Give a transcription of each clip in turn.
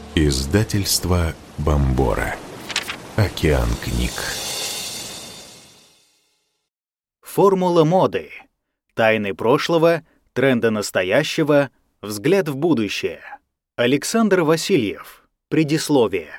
Издательство Бомбора. Океан книг. Формула моды. Тайны прошлого, тренды настоящего, взгляд в будущее. Александр Васильев. Предисловие.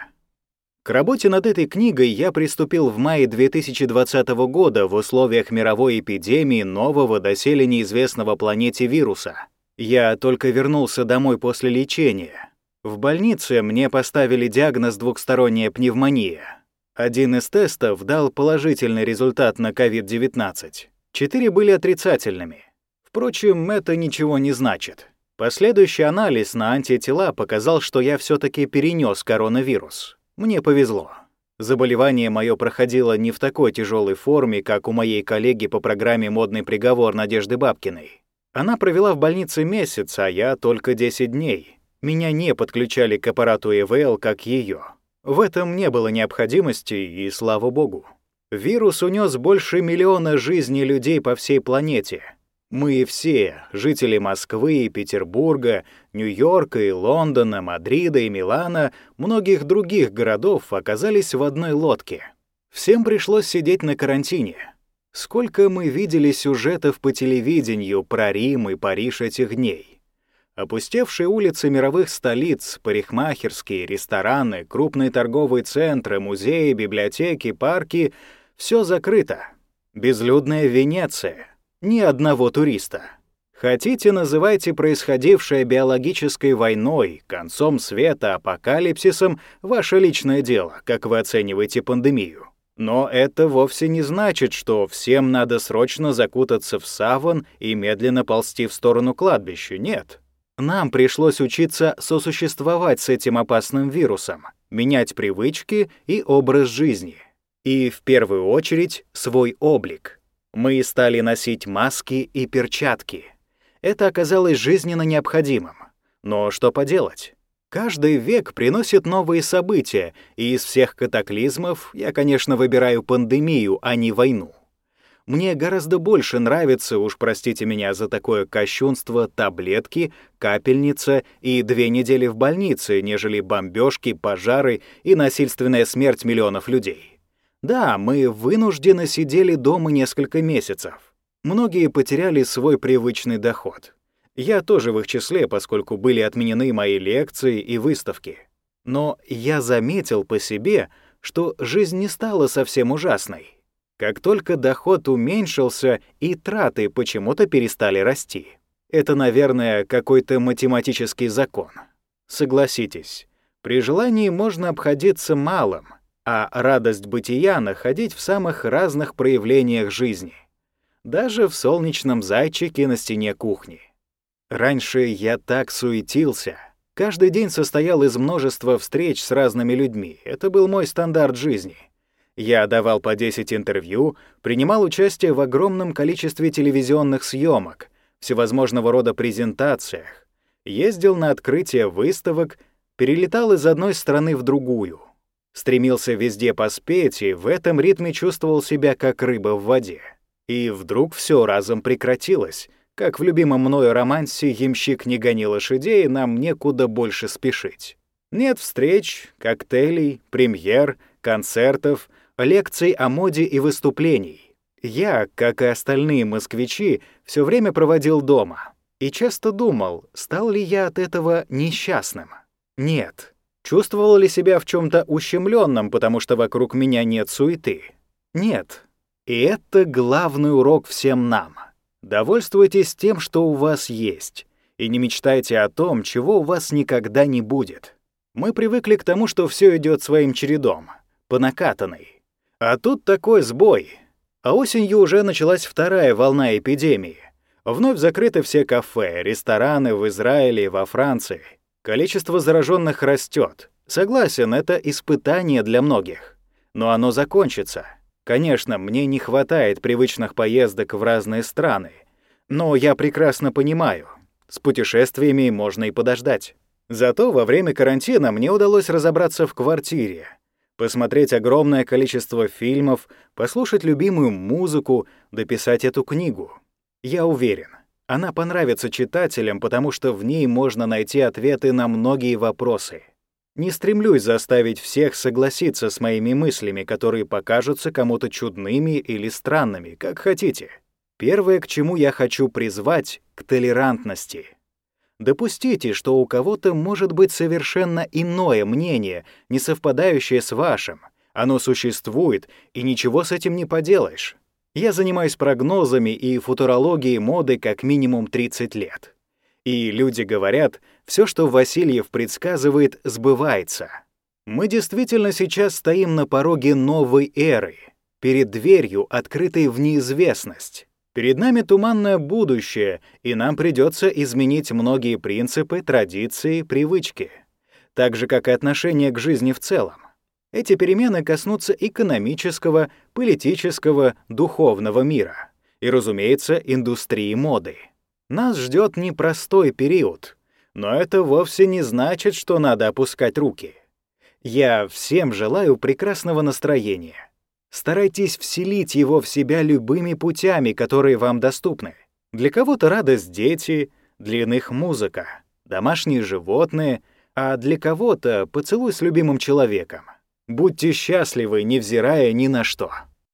К работе над этой книгой я приступил в мае 2020 года в условиях мировой эпидемии нового доселе неизвестного планете вируса. Я только вернулся домой после лечения. В больнице мне поставили диагноз двухсторонняя пневмония. Один из тестов дал положительный результат на COVID-19. 4 были отрицательными. Впрочем, это ничего не значит. Последующий анализ на антитела показал, что я все-таки перенес коронавирус. Мне повезло. Заболевание мое проходило не в такой тяжелой форме, как у моей коллеги по программе «Модный приговор» Надежды Бабкиной. Она провела в больнице месяц, а я только 10 дней. Меня не подключали к аппарату ИВЛ, как ее. В этом не было необходимости, и слава богу. Вирус унес больше миллиона жизней людей по всей планете. Мы все, жители Москвы и Петербурга, Нью-Йорка и Лондона, Мадрида и Милана, многих других городов оказались в одной лодке. Всем пришлось сидеть на карантине. Сколько мы видели сюжетов по телевидению про Рим и Париж этих дней. Опустевшие улицы мировых столиц, парикмахерские, рестораны, крупные торговые центры, музеи, библиотеки, парки — все закрыто. Безлюдная Венеция. Ни одного туриста. Хотите, называйте происходившее биологической войной, концом света, апокалипсисом — ваше личное дело, как вы оцениваете пандемию. Но это вовсе не значит, что всем надо срочно закутаться в саван и медленно ползти в сторону кладбища. Нет. Нам пришлось учиться сосуществовать с этим опасным вирусом, менять привычки и образ жизни. И в первую очередь свой облик. Мы стали носить маски и перчатки. Это оказалось жизненно необходимым. Но что поделать? Каждый век приносит новые события, и из всех катаклизмов я, конечно, выбираю пандемию, а не войну. Мне гораздо больше нравятся, уж простите меня за такое кощунство, таблетки, капельница и 2 недели в больнице, нежели бомбежки, пожары и насильственная смерть миллионов людей. Да, мы вынужденно сидели дома несколько месяцев. Многие потеряли свой привычный доход. Я тоже в их числе, поскольку были отменены мои лекции и выставки. Но я заметил по себе, что жизнь не стала совсем ужасной. Как только доход уменьшился, и траты почему-то перестали расти. Это, наверное, какой-то математический закон. Согласитесь, при желании можно обходиться малым, а радость бытия находить в самых разных проявлениях жизни. Даже в солнечном зайчике на стене кухни. Раньше я так суетился. Каждый день состоял из множества встреч с разными людьми. Это был мой стандарт жизни. Я давал по 10 интервью, принимал участие в огромном количестве телевизионных съемок, всевозможного рода презентациях, ездил на открытия выставок, перелетал из одной страны в другую. Стремился везде поспеть, и в этом ритме чувствовал себя как рыба в воде. И вдруг все разом прекратилось. Как в любимом мною романсе «Ямщик не гони лошадей», нам некуда больше спешить. Нет встреч, коктейлей, премьер, концертов, лекций о моде и выступлений. Я, как и остальные москвичи, все время проводил дома. И часто думал, стал ли я от этого несчастным. Нет. Чувствовал ли себя в чем-то ущемленном, потому что вокруг меня нет суеты? Нет. И это главный урок всем нам. Довольствуйтесь тем, что у вас есть, и не мечтайте о том, чего у вас никогда не будет. Мы привыкли к тому, что все идет своим чередом, по накатанной. А тут такой сбой. А осенью уже началась вторая волна эпидемии. Вновь закрыты все кафе, рестораны в Израиле и во Франции. Количество зараженных растет. Согласен, это испытание для многих. Но оно закончится. Конечно, мне не хватает привычных поездок в разные страны. Но я прекрасно понимаю, с путешествиями можно и подождать. Зато во время карантина мне удалось разобраться в квартире, посмотреть огромное количество фильмов, послушать любимую музыку, дописать эту книгу. Я уверен, она понравится читателям, потому что в ней можно найти ответы на многие вопросы. Не стремлюсь заставить всех согласиться с моими мыслями, которые покажутся кому-то чудными или странными, как хотите. Первое, к чему я хочу призвать, к толерантности. Допустите, что у кого-то может быть совершенно иное мнение, не совпадающее с вашим. Оно существует, и ничего с этим не поделаешь. Я занимаюсь прогнозами и футурологией моды как минимум 30 лет. И люди говорят, все, что Васильев предсказывает, сбывается. Мы действительно сейчас стоим на пороге новой эры, перед дверью, открытой в неизвестность. Перед нами туманное будущее, и нам придется изменить многие принципы, традиции, привычки. Так же, как и отношение к жизни в целом. Эти перемены коснутся экономического, политического, духовного мира и, разумеется, индустрии моды. Нас ждет непростой период, но это вовсе не значит, что надо опускать руки. Я всем желаю прекрасного настроения. Старайтесь вселить его в себя любыми путями, которые вам доступны. Для кого-то радость — дети, для иных — музыка, домашние животные, а для кого-то — поцелуй с любимым человеком. Будьте счастливы, невзирая ни на что.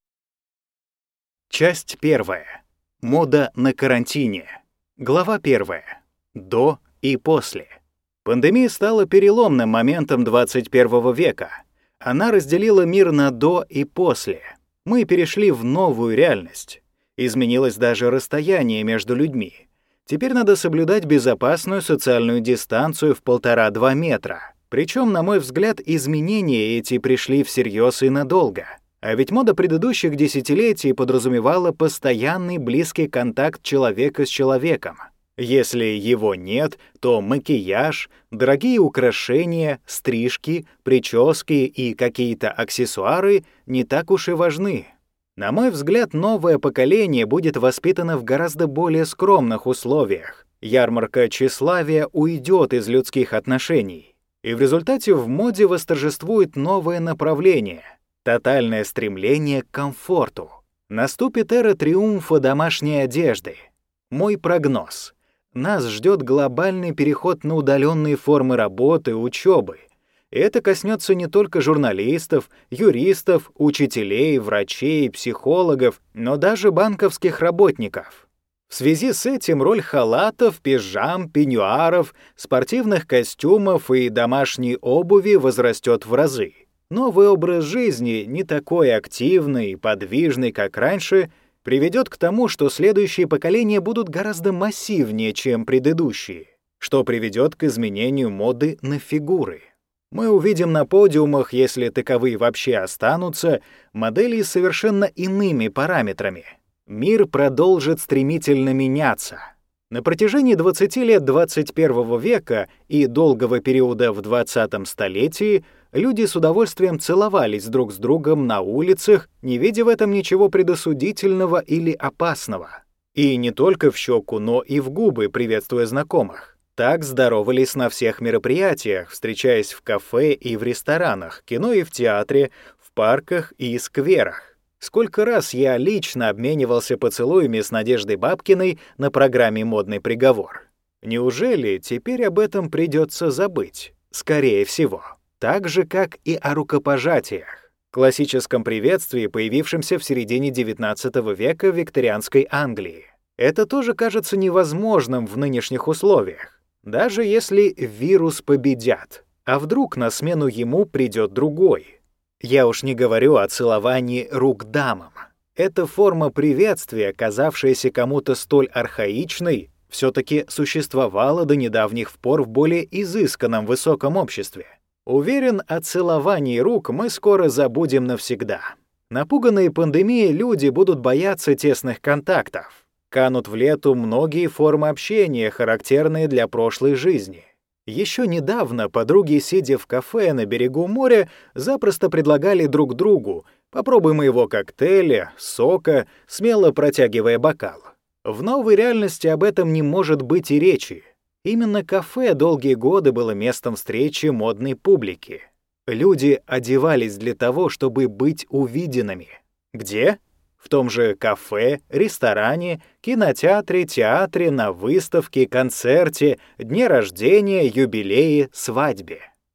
Часть 1. Мода на карантине. Глава 1. До и после. Пандемия стала переломным моментом 21 века. Она разделила мир на «до» и «после». Мы перешли в новую реальность. Изменилось даже расстояние между людьми. Теперь надо соблюдать безопасную социальную дистанцию в 1,5-2 метра. Причем, на мой взгляд, изменения эти пришли всерьез и надолго. А ведь мода предыдущих десятилетий подразумевала постоянный близкий контакт человека с человеком. Если его нет, то макияж, дорогие украшения, стрижки, прически и какие-то аксессуары не так уж и важны. На мой взгляд, новое поколение будет воспитано в гораздо более скромных условиях. Ярмарка тщеславия уйдет из людских отношений. И в результате в моде восторжествует новое направление — тотальное стремление к комфорту. Наступит эра триумфа домашней одежды. Мой прогноз — нас ждет глобальный переход на удаленные формы работы, учебы. И это коснется не только журналистов, юристов, учителей, врачей, психологов, но даже банковских работников. В связи с этим роль халатов, пижам, пеньюаров, спортивных костюмов и домашней обуви возрастет в разы. Новый образ жизни, не такой активный и подвижный, как раньше, приведет к тому, что следующие поколения будут гораздо массивнее, чем предыдущие, что приведет к изменению моды на фигуры. Мы увидим на подиумах, если таковые вообще останутся, модели с совершенно иными параметрами. Мир продолжит стремительно меняться. На протяжении 20 лет 21 века и долгого периода в 20-м столетии люди с удовольствием целовались друг с другом на улицах, не видя в этом ничего предосудительного или опасного. И не только в щеку, но и в губы, приветствуя знакомых. Так здоровались на всех мероприятиях, встречаясь в кафе и в ресторанах, кино и в театре, в парках и скверах. Сколько раз я лично обменивался поцелуями с Надеждой Бабкиной на программе «Модный приговор». Неужели теперь об этом придется забыть? Скорее всего. Так же, как и о рукопожатиях, классическом приветствии, появившемся в середине XIX века в викторианской Англии. Это тоже кажется невозможным в нынешних условиях, даже если вирус победят. А вдруг на смену ему придет другой? Я уж не говорю о целовании рук дамам. Эта форма приветствия, казавшаяся кому-то столь архаичной, все-таки существовала до недавних пор в более изысканном высоком обществе. Уверен, о целовании рук мы скоро забудем навсегда. Напуганные пандемией люди будут бояться тесных контактов. Канут в лету многие формы общения, характерные для прошлой жизни. Еще недавно подруги, сидя в кафе на берегу моря, запросто предлагали друг другу: «Попробуй моего коктейля, сока», смело протягивая бокал. В новой реальности об этом не может быть и речи. Именно кафе долгие годы было местом встречи модной публики. Люди одевались для того, чтобы быть увиденными. Где? В том же кафе, ресторане, кинотеатре, театре, на выставке, концерте, дне рождения, юбилее, свадьбе.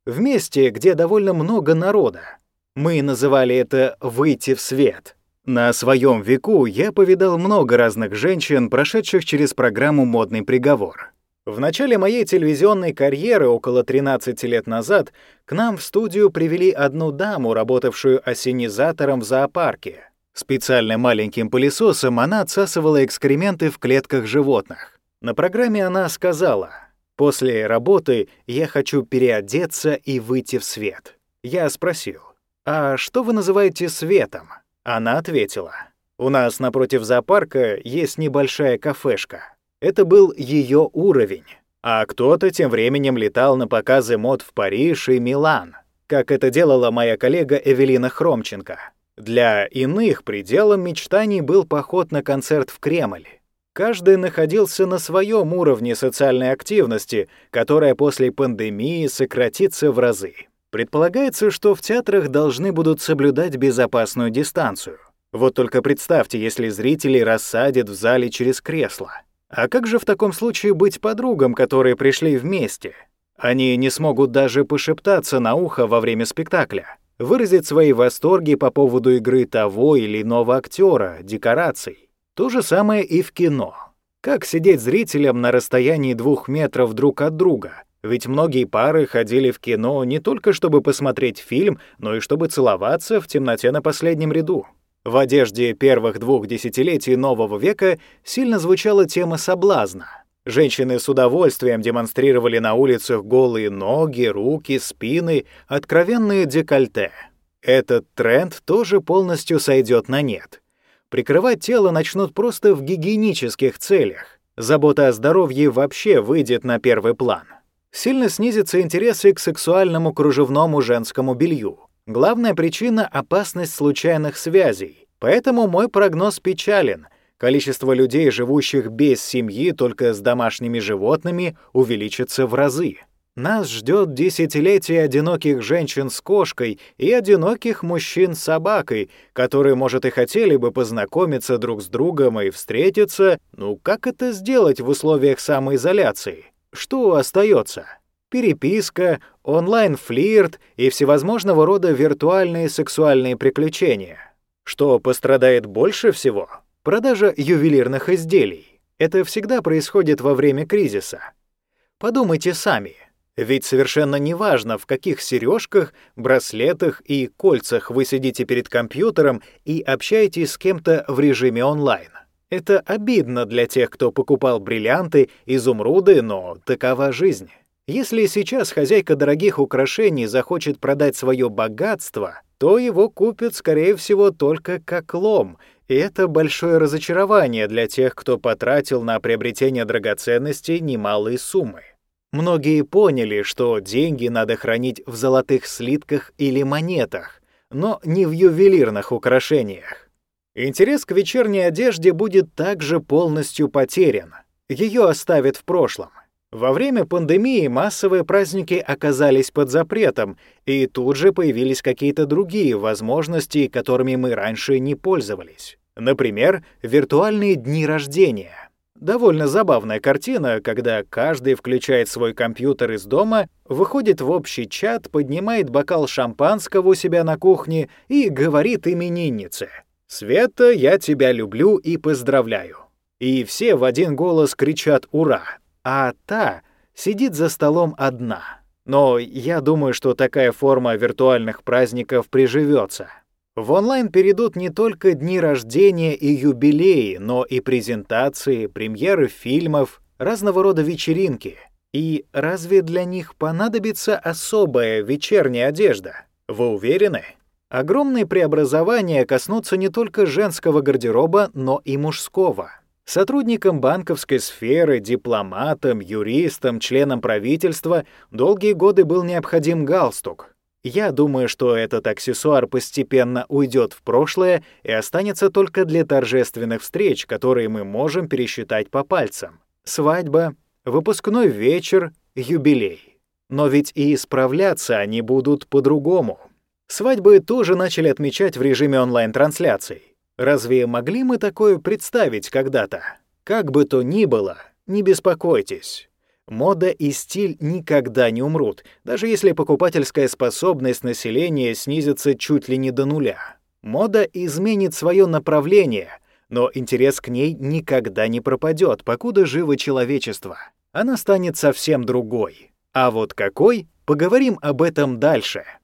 в месте, где довольно много народа. Мы называли это «выйти в свет». На своем веку я повидал много разных женщин, прошедших через программу «Модный приговор». В начале моей телевизионной карьеры, около 13 лет назад, к нам в студию привели одну даму, работавшую ассенизатором в зоопарке. Специальным маленьким пылесосом она отсасывала экскременты в клетках животных. На программе она сказала: «После работы я хочу переодеться и выйти в свет». Я спросил: «А что вы называете светом?» Она ответила: «У нас напротив зоопарка есть небольшая кафешка». Это был ее уровень. А кто-то тем временем летал на показы мод в Париж и Милан, как это делала моя коллега Эвелина Хромченко. Для иных пределом мечтаний был поход на концерт в Кремль. Каждый находился на своем уровне социальной активности, которая после пандемии сократится в разы. Предполагается, что в театрах должны будут соблюдать безопасную дистанцию. Вот только представьте, если зрителей рассадят в зале через кресло. А как же в таком случае быть подругам, которые пришли вместе? Они не смогут даже пошептаться на ухо во время спектакля, выразить свои восторги по поводу игры того или иного актера, декораций. То же самое и в кино. Как сидеть зрителям на расстоянии 2 метров друг от друга? Ведь многие пары ходили в кино не только чтобы посмотреть фильм, но и чтобы целоваться в темноте на последнем ряду. В одежде первых 2 десятилетий нового века сильно звучала тема соблазна. Женщины с удовольствием демонстрировали на улицах голые ноги, руки, спины, откровенные декольте. Этот тренд тоже полностью сойдет на нет. Прикрывать тело начнут просто в гигиенических целях. Забота о здоровье вообще выйдет на первый план. Сильно снизится интерес и к сексуальному кружевному женскому белью. Главная причина — опасность случайных связей. Поэтому мой прогноз печален. Количество людей, живущих без семьи, только с домашними животными, увеличится в разы. Нас ждет десятилетие одиноких женщин с кошкой и одиноких мужчин с собакой, которые, может, и хотели бы познакомиться друг с другом и встретиться. Ну как это сделать в условиях самоизоляции? Что остается? Переписка, онлайн-флирт и всевозможного рода виртуальные сексуальные приключения. Что пострадает больше всего? Продажа ювелирных изделий. Это всегда происходит во время кризиса. Подумайте сами. Ведь совершенно неважно, в каких сережках, браслетах и кольцах вы сидите перед компьютером и общаетесь с кем-то в режиме онлайн. Это обидно для тех, кто покупал бриллианты, изумруды, но такова жизнь. Если сейчас хозяйка дорогих украшений захочет продать свое богатство, то его купят, скорее всего, только как лом, и это большое разочарование для тех, кто потратил на приобретение драгоценностей немалые суммы. Многие поняли, что деньги надо хранить в золотых слитках или монетах, но не в ювелирных украшениях. Интерес к вечерней одежде будет также полностью потерян. Ее оставят в прошлом. Во время пандемии массовые праздники оказались под запретом, и тут же появились какие-то другие возможности, которыми мы раньше не пользовались. Например, виртуальные дни рождения. Довольно забавная картина, когда каждый включает свой компьютер из дома, выходит в общий чат, поднимает бокал шампанского у себя на кухне и говорит имениннице: «Света, я тебя люблю и поздравляю». И все в один голос кричат «Ура!», а та сидит за столом одна. Но я думаю, что такая форма виртуальных праздников приживется. В онлайн перейдут не только дни рождения и юбилеи, но и презентации, премьеры фильмов, разного рода вечеринки. И разве для них понадобится особая вечерняя одежда? Вы уверены? Огромные преобразования коснутся не только женского гардероба, но и мужского. Сотрудникам банковской сферы, дипломатам, юристам, членам правительства долгие годы был необходим галстук. Я думаю, что этот аксессуар постепенно уйдет в прошлое и останется только для торжественных встреч, которые мы можем пересчитать по пальцам. Свадьба, выпускной вечер, юбилей. Но ведь и исправляться они будут по-другому. Свадьбы тоже начали отмечать в режиме онлайн-трансляций. Разве могли мы такое представить когда-то? Как бы то ни было, не беспокойтесь. Мода и стиль никогда не умрут, даже если покупательская способность населения снизится чуть ли не до нуля. Мода изменит свое направление, но интерес к ней никогда не пропадет, покуда живо человечество. Она станет совсем другой. А вот какой? Поговорим об этом дальше.